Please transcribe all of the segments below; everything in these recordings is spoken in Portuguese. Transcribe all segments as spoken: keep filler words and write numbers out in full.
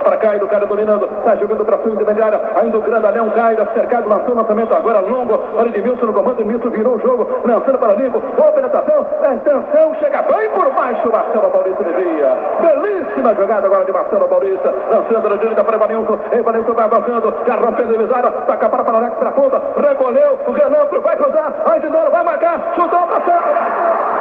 para Caio, Caio dominando, está jogando para frente da área, ainda o grandalhão Caio, cercado, lançou o lançamento agora longo, olha de Milton no comando, Milton virou o jogo, lançando para Limpo, boa penetração, atenção, chega bem por baixo, Marcelo Paulista desvia, belíssima jogada agora de Marcelo Paulista, lançando na direita para Evanilson, Evanilson vai avançando, já rompendo a divisória, toca para Paraná para a ponta, recolheu, o Renato vai cruzar, aí de novo vai marcar, chutou para cima.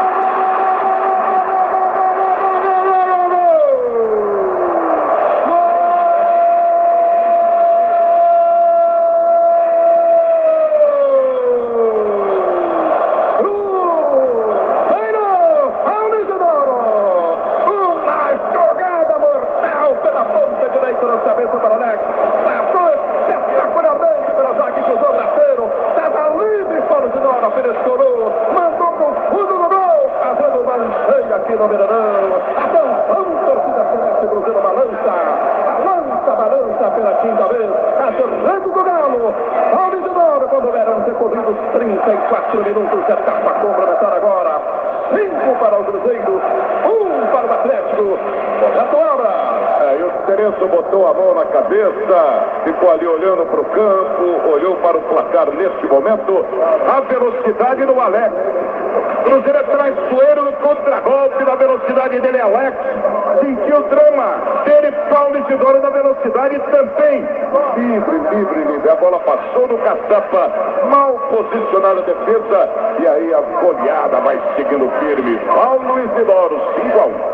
Aqui no Mineirão, atenção, torcida celeste, Cruzeiro balança, balança, balança pela quinta vez, acertando do Galo, ao Isidoro, quando verão ter corrido trinta e quatro minutos, etapa complementar agora, cinco para o Cruzeiro, um para o Atlético, correto obra. É, e o Cerezo botou a mão na cabeça, ficou ali olhando para o campo, olhou para o placar neste momento, a velocidade do Alex. Cruzeiro é traiçoeiro no contragolpe, da velocidade dele é Alex. Sentiu o drama dele, Paulo Isidoro, da velocidade também. Livre, livre, livre. A bola passou no caçapa, mal posicionada a defesa. E aí a goleada vai seguindo firme. Paulo Isidoro, cinco a um.